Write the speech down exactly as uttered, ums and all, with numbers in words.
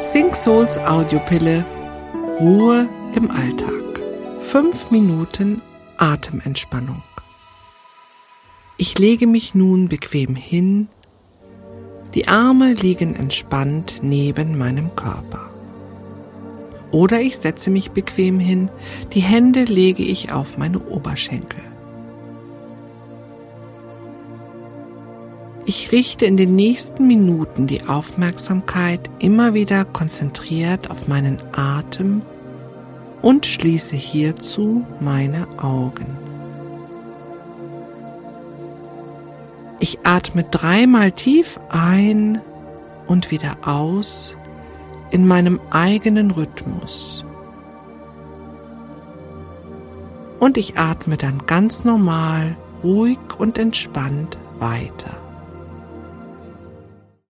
Sing Souls Audiopille Ruhe im Alltag. Fünf Minuten Atementspannung. Ich lege mich nun bequem hin. Die Arme liegen entspannt neben meinem Körper. Oder ich setze mich bequem hin. Die Hände lege ich auf meine Oberschenkel. Ich richte in den nächsten Minuten die Aufmerksamkeit immer wieder konzentriert auf meinen Atem und schließe hierzu meine Augen. Ich atme dreimal tief ein und wieder aus in meinem eigenen Rhythmus. Und ich atme dann ganz normal, ruhig und entspannt weiter.